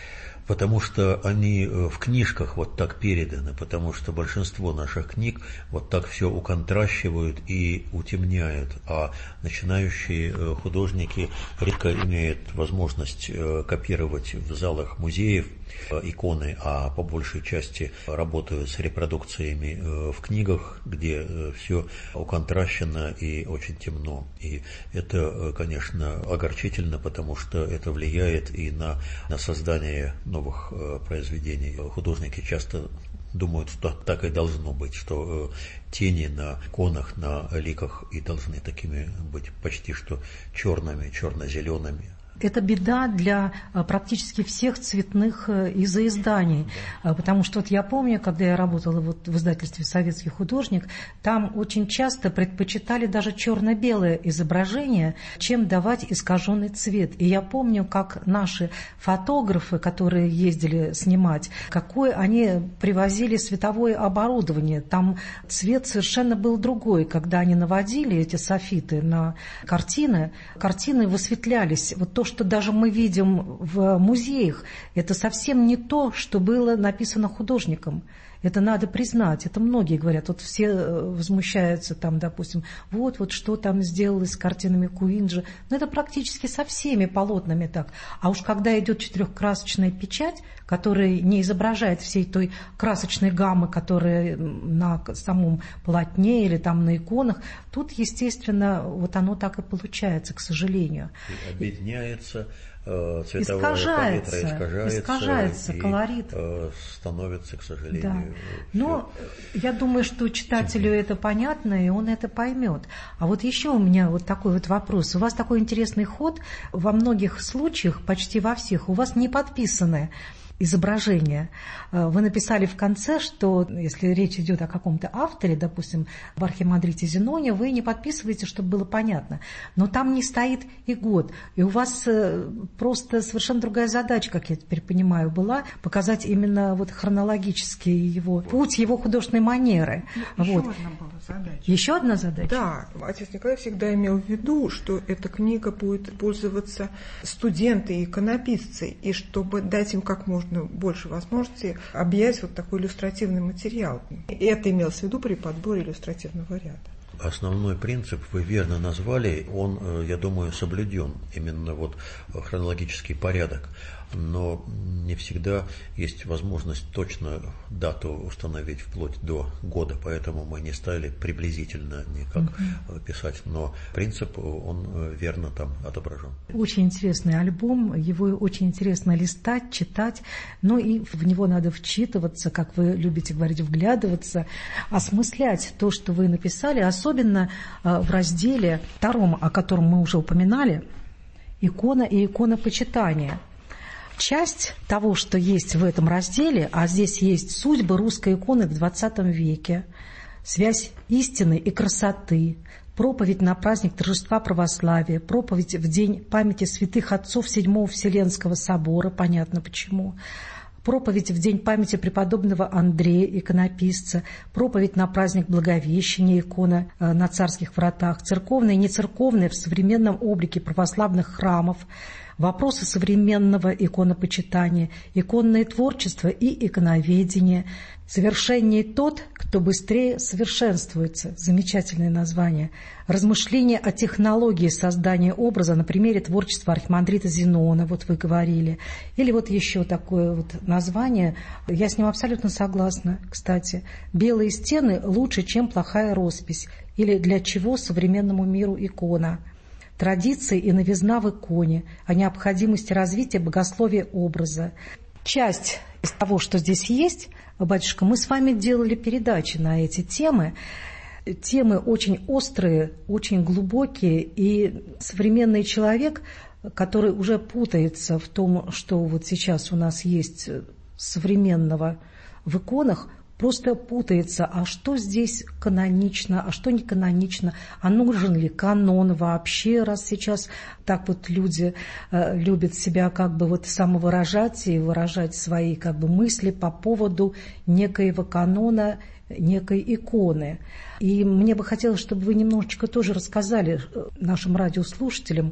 Потому что они в книжках вот так переданы, потому что большинство наших книг вот так все уконтращивают и утемняют, а начинающие художники редко имеют возможность копировать в залах музеев иконы, а по большей части работают с репродукциями в книгах, где все уконтращено и очень темно. И это, конечно, огорчительно, потому что это влияет и на, на создание новых произведений. Художники часто думают, что так и должно быть, что тени на иконах, на ликах и должны такими быть почти что черными, черно-зелеными. Это беда для практически всех цветных изоизданий, потому что вот я помню, когда я работала вот в издательстве «Советский художник», там очень часто предпочитали даже черно-белое изображение, чем давать искаженный цвет. И я помню, как наши фотографы, которые ездили снимать, какое они привозили световое оборудование. Там цвет совершенно был другой. Когда они наводили эти софиты на картины, картины высветлялись. Вот то, что даже мы видим в музеях, это совсем не то, что было написано художником. Это надо признать. Это многие говорят. Вот все возмущаются, там, допустим, вот, вот что там сделалось с картинами Куинджи. Но это практически со всеми полотнами так. А уж когда идет четырехкрасочная печать, которая не изображает всей той красочной гаммы, которая на самом полотне или там на иконах, тут, естественно, вот оно так и получается, к сожалению. И объединяется цветовая искажается, палитра, искажается, искажается и колорит. Становится, к сожалению. Да. Но я думаю, что читателю это понятно, и он это поймет. А вот еще у меня вот такой вот вопрос. У вас такой интересный ход. Во многих случаях, почти во всех, у вас не подписаны изображение. Вы написали в конце, что если речь идет о каком-то авторе, допустим, в Архимандрите Зеноне, вы не подписываете, чтобы было понятно. Но там не стоит и год. И у вас просто совершенно другая задача, как я теперь понимаю, была показать именно вот хронологический его путь, его художественной манеры. Еще вот. одна была задача. Еще одна задача? Да. Отец Николай всегда имел в виду, что эта книга будет пользоваться студенты и иконописцы, и чтобы дать им как можно больше возможностей объять вот такой иллюстративный материал. И это имелось в виду при подборе иллюстративного ряда. Основной принцип вы верно назвали, он, я думаю, соблюден, именно вот хронологический порядок. Но не всегда есть возможность точно дату установить вплоть до года, поэтому мы не стали приблизительно никак uh-huh. писать, но принцип, он верно там отображен. Очень интересный альбом, его очень интересно листать, читать, но и в него надо вчитываться, как вы любите говорить, вглядываться, осмыслять то, что вы написали, особенно в разделе втором, о котором мы уже упоминали, «Икона и иконопочитание». Часть того, что есть в этом разделе, а здесь есть судьбы русской иконы в двадцатом веке, связь истины и красоты, проповедь на праздник торжества православия, проповедь в день памяти святых отцов Седьмого Вселенского собора, понятно почему, проповедь в день памяти преподобного Андрея, иконописца, проповедь на праздник Благовещения, икона на царских вратах, церковная и нецерковная в современном облике православных храмов, вопросы современного иконопочитания, иконное творчество и иконоведение, совершеннее тот, кто быстрее совершенствуется. Замечательное название. Размышления о технологии создания образа на примере творчества архимандрита Зенона, вот вы говорили. Или вот еще такое вот название, я с ним абсолютно согласна, кстати. «Белые стены лучше, чем плохая роспись». Или «Для чего современному миру икона?» Традиции и новизна в иконе, о необходимости развития богословия образа. Часть из того, что здесь есть, батюшка, мы с вами делали передачи на эти темы. Темы очень острые, очень глубокие, и современный человек, который уже путается в том, что вот сейчас у нас есть современного в иконах, просто путается, а что здесь канонично, а что не канонично, а нужен ли канон вообще, раз сейчас так вот люди э, любят себя как бы вот самовыражать и выражать свои как бы мысли по поводу некоего канона, некой иконы. И мне бы хотелось, чтобы вы немножечко тоже рассказали нашим радиослушателям,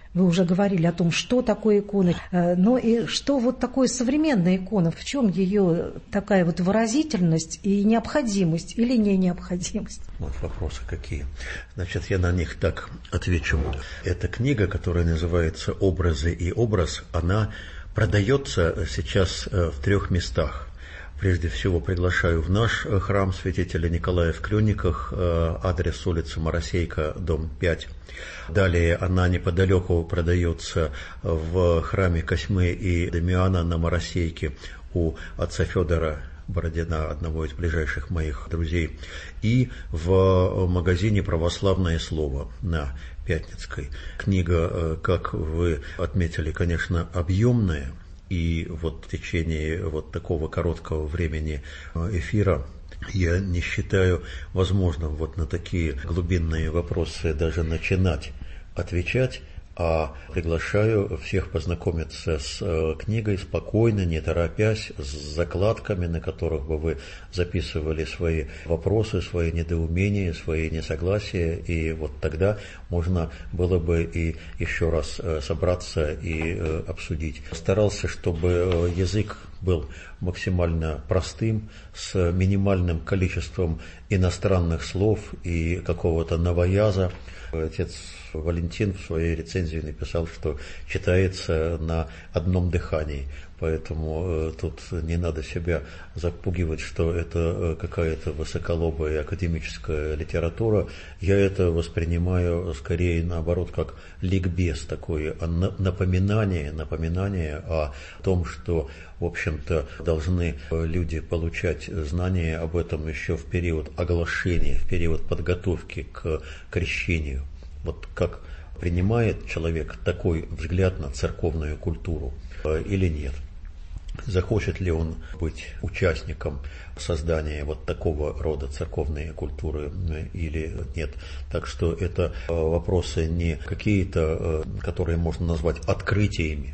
Вы уже говорили о том, что такое икона, но и что вот такое современная икона, в чем ее такая вот выразительность и необходимость или не необходимость? Вот вопросы какие. Значит, я на них так отвечу. Эта книга, которая называется «Образы и образ», она продается сейчас в трех местах. Прежде всего приглашаю в наш храм святителя Николая в Клюниках, адрес улица Моросейка, дом пять. Далее она неподалеку продается в храме Косьмы и Дамиана на Моросейке у отца Федора Бородина, одного из ближайших моих друзей, и в магазине «Православное слово» на Пятницкой. Книга, как вы отметили, конечно, объемная. И вот в течение вот такого короткого времени эфира я не считаю возможным вот на такие глубинные вопросы даже начинать отвечать, а приглашаю всех познакомиться с книгой спокойно, не торопясь, с закладками, на которых бы вы записывали свои вопросы, свои недоумения, свои несогласия, и вот тогда можно было бы и еще раз собраться и обсудить. Старался, чтобы язык был максимально простым, с минимальным количеством иностранных слов и какого-то новояза. Отец Валентин в своей рецензии написал, что читается на одном дыхании, поэтому э, тут не надо себя запугивать, что это э, какая-то высоколобая академическая литература. Я это воспринимаю скорее наоборот как ликбез, такое напоминание, напоминание о том, что, в общем-то, должны люди получать знания об этом еще в период оглашения, в период подготовки к крещению. Вот как принимает человек такой взгляд на церковную культуру или нет. Захочет ли он быть участником создания вот такого рода церковной культуры или нет. Так что это вопросы не какие-то, которые можно назвать открытиями.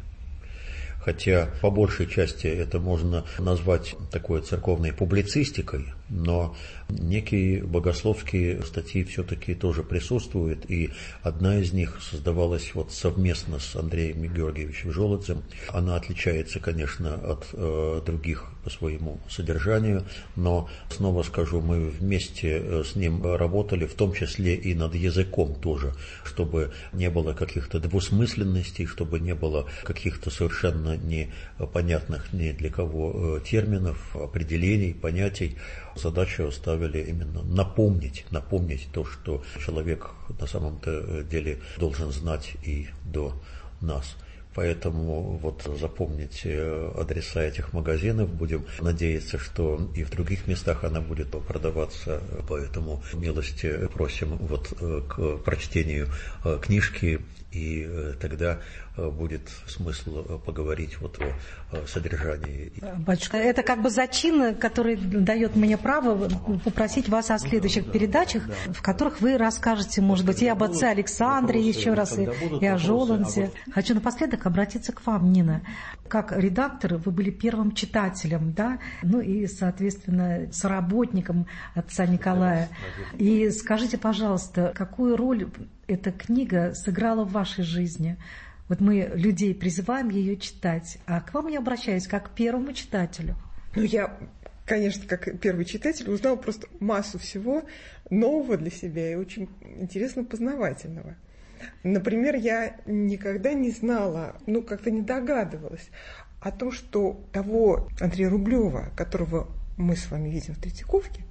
Хотя по большей части это можно назвать такой церковной публицистикой, но некие богословские статьи все-таки тоже присутствуют, и одна из них создавалась вот совместно с Андреем Георгиевичем Жолодцем. Она отличается, конечно, от э, других по своему содержанию, но, снова скажу, мы вместе с ним работали, в том числе и над языком тоже, чтобы не было каких-то двусмысленностей, чтобы не было каких-то совершенно непонятных ни для кого терминов, определений, понятий. Задачу ставили именно напомнить, напомнить то, что человек на самом-то деле должен знать и до нас. Поэтому вот запомните адреса этих магазинов. Будем надеяться, что и в других местах она будет продаваться. Поэтому милости просим вот к прочтению книжки, и тогда будет смысл поговорить вот о содержании. Батюшка, это как бы зачин, который дает мне право попросить вас о следующих передачах, в которых вы расскажете, может быть, и об отце Александре еще раз, и, и о Жолодце. Хочу напоследок обратиться к вам, Нина. Как редактор вы были первым читателем, да, ну и, соответственно, соработником отца Николая. И скажите, пожалуйста, какую роль эта книга сыграла в вашей жизни? Вот мы людей призываем ее читать, а к вам я обращаюсь как к первому читателю. Ну, я, конечно, как первый читатель узнала просто массу всего нового для себя и очень интересно познавательного. Например, я никогда не знала, ну, как-то не догадывалась о том, что того Андрея Рублева, которого мы с вами видим в Третьяковке,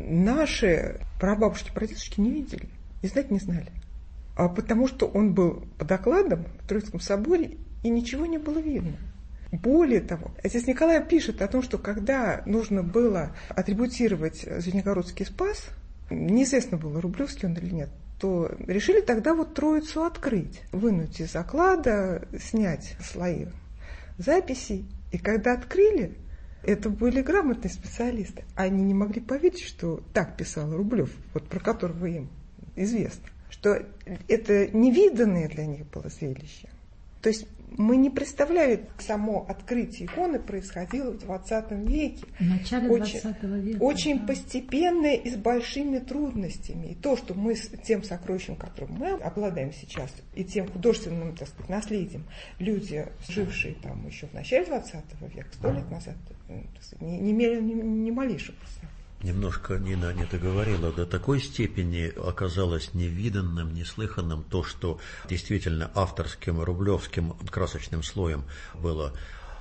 наши прабабушки, прадедушки не видели и знать не знали. А потому что он был по докладам в Троицком соборе, и ничего не было видно. Более того, отец Николай пишет о том, что когда нужно было атрибутировать Звенигородский Спас, неизвестно было, рублевский он или нет, то решили тогда вот Троицу открыть, вынуть из оклада, снять слои записей. И когда открыли, это были грамотные специалисты. Они не могли поверить, что так писал Рублев, вот про которого им известно, что это невиданное для них было зрелище. То есть мы не представляли, само открытие иконы происходило в двадцатом веке. В начале очень, двадцатого века. Очень да. постепенно и с большими трудностями. И то, что мы с тем сокровищем, которым мы обладаем сейчас, и тем художественным, так сказать, наследием, люди, жившие там еще в начале двадцатого века, сто лет назад, так сказать, не, не имели ни, ни малейшего представления. Немножко Нина не договорила, до такой степени оказалось невиданным, неслыханным то, что действительно авторским рублевским красочным слоем было,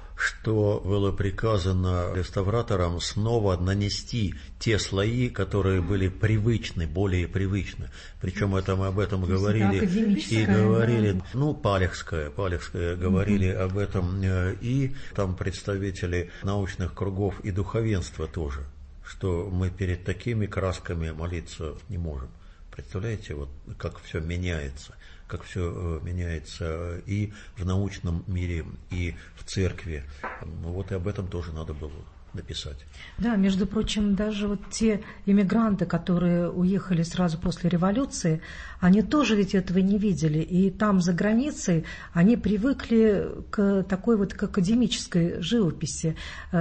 что было приказано реставраторам снова нанести те слои, которые были привычны, более привычны. Причем это мы об этом говорили и говорили, да. ну, Палехская, Палехская говорили угу. об этом, и там представители научных кругов и духовенства тоже, что мы перед такими красками молиться не можем. Представляете, вот как все меняется, как все меняется и в научном мире, и в церкви. Ну, вот и об этом тоже надо было написать. Да, между прочим, даже вот те иммигранты, которые уехали сразу после революции, они тоже ведь этого не видели. И там, за границей, они привыкли к такой вот к академической живописи.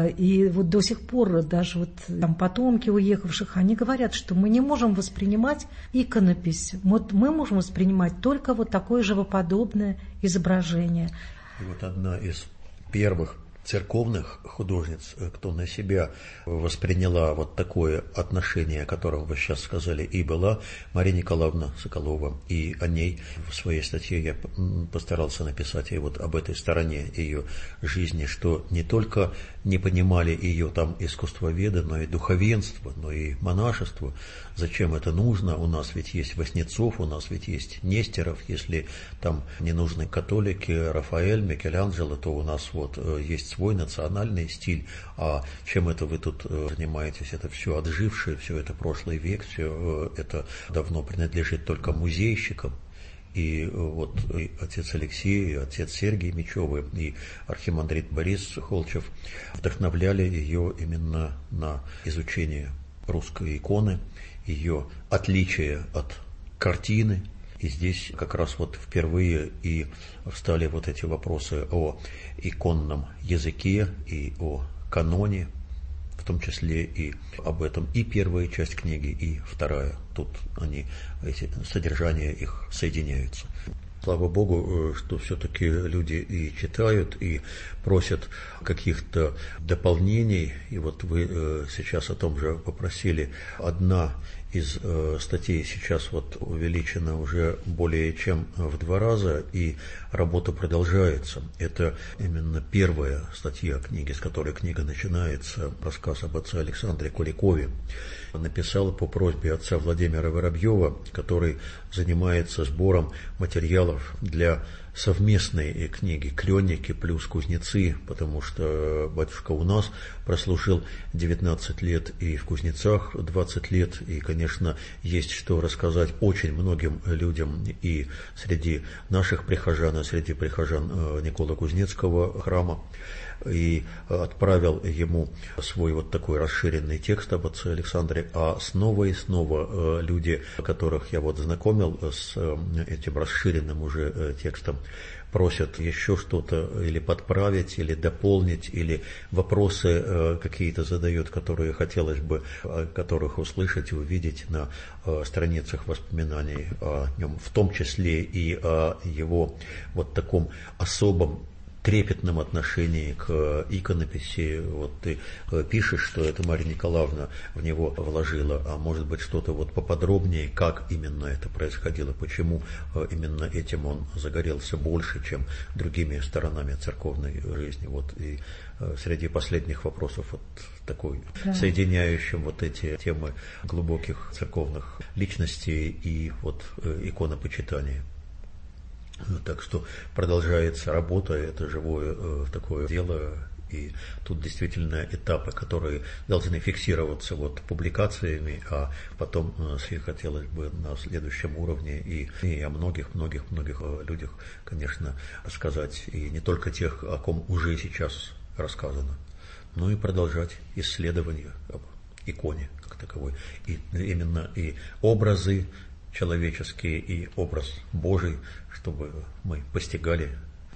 И вот до сих пор даже вот там потомки уехавших, они говорят, что мы не можем воспринимать иконопись. Вот мы можем воспринимать только вот такое живоподобное изображение. И вот одна из первых церковных художниц, кто на себя восприняла вот такое отношение, о котором вы сейчас сказали, и была Мария Николаевна Соколова. И о ней в своей статье я постарался написать и вот об этой стороне ее жизни, что не только не понимали ее там искусствоведы, но и духовенство, но и монашество. Зачем это нужно? У нас ведь есть Васнецов, у нас ведь есть Нестеров. Если там не нужны католики, Рафаэль, Микеланджело, то у нас вот есть свой национальный стиль. А чем это вы тут занимаетесь? Это все отжившее, все это прошлый век, все это давно принадлежит только музейщикам. И вот и отец Алексей, и отец Сергий Мечевы, и архимандрит Борис Холчев вдохновляли ее именно на изучение русской иконы, ее отличие от картины. И здесь как раз вот впервые и встали вот эти вопросы о иконном языке и о каноне, в том числе и об этом и первая часть книги, и вторая. Тут они, эти содержания их соединяются. Слава Богу, что все-таки люди и читают, и просят каких-то дополнений. И вот вы сейчас о том же попросили. Одна из статей сейчас вот увеличена уже более чем в два раза, и работа продолжается. Это именно первая статья книги, с которой книга начинается, рассказ об отце Александре Куликове. Написал по просьбе отца Владимира Воробьева, который занимается сбором материалов для совместной книги «Кленники плюс кузнецы», потому что батюшка у нас прослужил девятнадцать лет и в Кузнецах двадцать лет, и, конечно, есть что рассказать очень многим людям и среди наших прихожан, и среди прихожан Николы Кузнецкого храма. И отправил ему свой вот такой расширенный текст об отце Александре, а снова и снова люди, которых я вот знакомил с этим расширенным уже текстом, просят еще что-то или подправить, или дополнить, или вопросы какие-то задают, которые хотелось бы, о которых услышать и увидеть на страницах воспоминаний о нем, в том числе и о его вот таком особом трепетном отношении к иконописи. Вот ты пишешь, что это Мария Николаевна в него вложила, а может быть что-то вот поподробнее, как именно это происходило, почему именно этим он загорелся больше, чем другими сторонами церковной жизни. Вот и среди последних вопросов вот такой, да, соединяющим вот эти темы глубоких церковных личностей и вот иконопочитания. Так что продолжается работа, это живое э, такое дело, и тут действительно этапы, которые должны фиксироваться вот публикациями, а потом э, хотелось бы на следующем уровне и, и о многих-многих-многих людях, конечно, сказать, и не только тех, о ком уже сейчас рассказано, но и продолжать исследования об иконе как таковой, и именно и образы человеческие, и образ Божий, чтобы мы постигали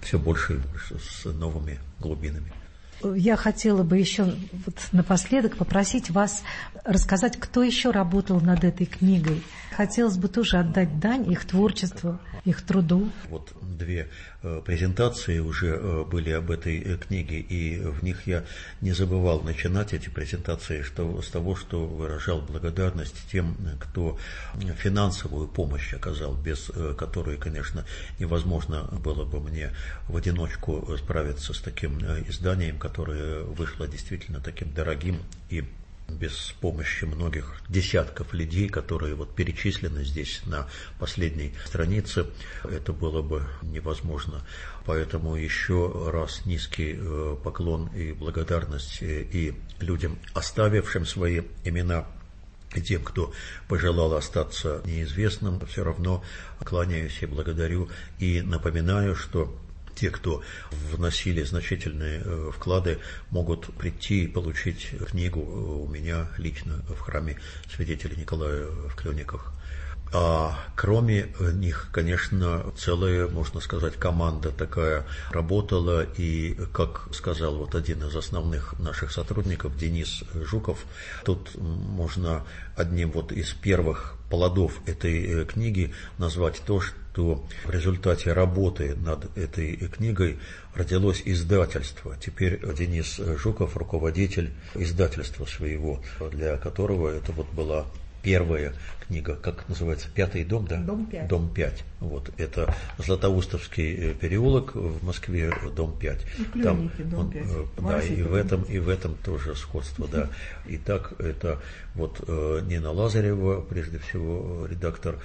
все больше и больше, с новыми глубинами. Я хотела бы еще вот напоследок попросить вас рассказать, кто еще работал над этой книгой. Хотелось бы тоже отдать дань их творчеству, их труду. Вот две э, презентации уже э, были об этой э, книге, и в них я не забывал начинать эти презентации что, с того, что выражал благодарность тем, кто финансовую помощь оказал, без э, которой, конечно, невозможно было бы мне в одиночку справиться с таким э, изданием, которое вышло действительно таким дорогим, и без помощи многих десятков людей, которые вот перечислены здесь на последней странице, это было бы невозможно. Поэтому еще раз низкий поклон и благодарность и людям, оставившим свои имена, и тем, кто пожелал остаться неизвестным, все равно кланяюсь и благодарю, и напоминаю, что те, кто вносили значительные вклады, могут прийти и получить книгу у меня лично в храме святителя Николая в Клёниках. А кроме них, конечно, целая, можно сказать, команда такая работала, и, как сказал вот один из основных наших сотрудников, Денис Жуков, тут можно одним вот из первых плодов этой книги назвать то, что в результате работы над этой книгой родилось издательство. Теперь Денис Жуков руководитель издательства своего, для которого это вот была первая книга, как называется, «Пятый дом», да? Дом пять. Дом пять. Вот, это Златоустовский переулок в Москве, дом пять. И Клёники, дом пять. Да, и в этом, и в этом тоже сходство, да. Итак, это вот Нина Лазарева, прежде всего редактор,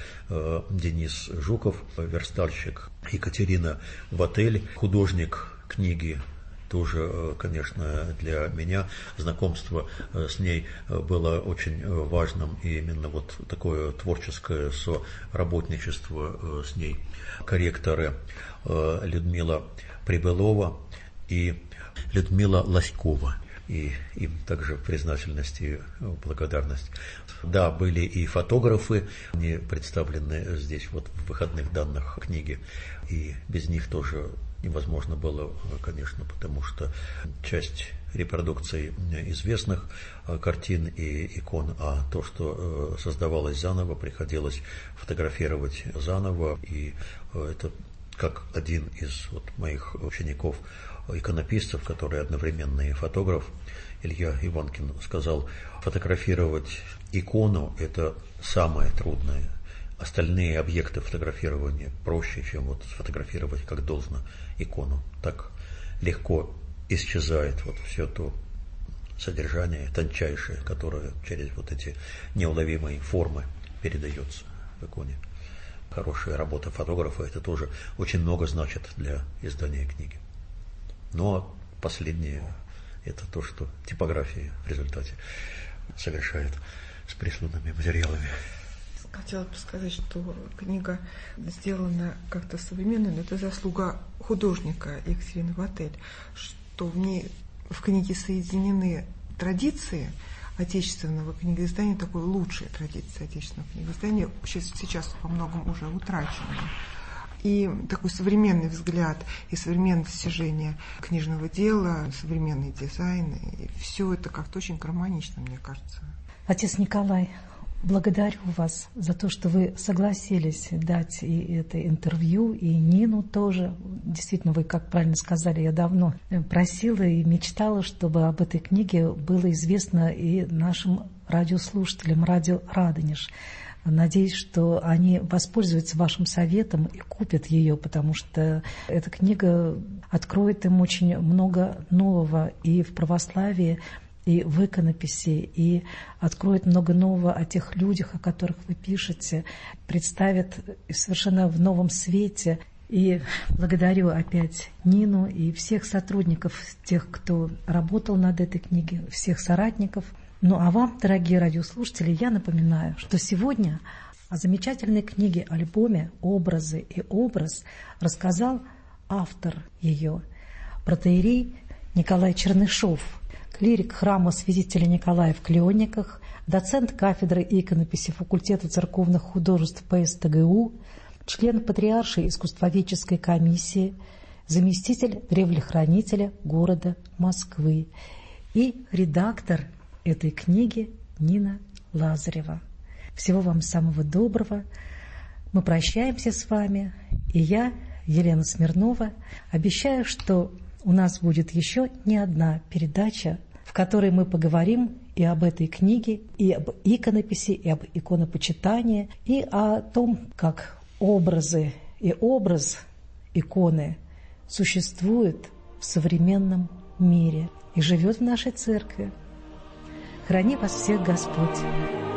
Денис Жуков, верстальщик, Екатерина Ватель, художник книги. Тоже, конечно, для меня знакомство с ней было очень важным, и именно вот такое творческое соработничество с ней. Корректоры Людмила Прибылова и Людмила Лоськова. И им также признательность и благодарность. Да, были и фотографы, они представлены здесь вот в выходных данных книги, и без них тоже невозможно было, конечно, потому что часть репродукций известных картин и икон, а то, что создавалось заново, приходилось фотографировать заново, и это как один из вот моих учеников, иконописцев, который одновременно и фотограф, Илья Иванкин, сказал, фотографировать икону – это самое трудное. Остальные объекты фотографирования проще, чем вот сфотографировать как должно икону. Так легко исчезает вот все то содержание тончайшее, которое через вот эти неуловимые формы передается в иконе. Хорошая работа фотографа – это тоже очень много значит для издания книги. Ну а последнее – это то, что типография в результате совершает с присланными материалами. Хотела бы сказать, что книга сделана как-то современно, но это заслуга художника Екатерины Ватель, что в ней в книге соединены традиции отечественного книгоиздания, такой лучшей традиции отечественного книгоиздания, сейчас, сейчас во многом уже утраченной. И такой современный взгляд и современное достижение книжного дела, современный дизайн, и все это как-то очень гармонично, мне кажется. Отец Николай, благодарю вас за то, что вы согласились дать и это интервью, и Нину тоже. Действительно, вы, как правильно сказали, я давно просила и мечтала, чтобы об этой книге было известно и нашим радиослушателям, радио «Радонеж». Надеюсь, что они воспользуются вашим советом и купят ее, потому что эта книга откроет им очень много нового и в православии, и в иконописи, и откроет много нового о тех людях, о которых вы пишете, представит совершенно в новом свете. И благодарю опять Нину и всех сотрудников, тех, кто работал над этой книгой, всех соратников. Ну а вам, дорогие радиослушатели, я напоминаю, что сегодня о замечательной книге, альбоме «Образы и образ» рассказал автор ее, протоиерей Николай Чернышов, клирик храма святителя Николая в Клёниках, доцент кафедры иконописи факультета церковных художеств ПСТГУ, член патриаршей искусствоведческой комиссии, заместитель древлехранителя города Москвы и редактор этой книги Нина Лазарева. Всего вам самого доброго. Мы прощаемся с вами, и я, Елена Смирнова, обещаю, что у нас будет еще не одна передача, в которой мы поговорим и об этой книге, и об иконописи, и об иконопочитании, и о том, как образы и образ иконы существует в современном мире и живет в нашей церкви. Храни вас всех Господь!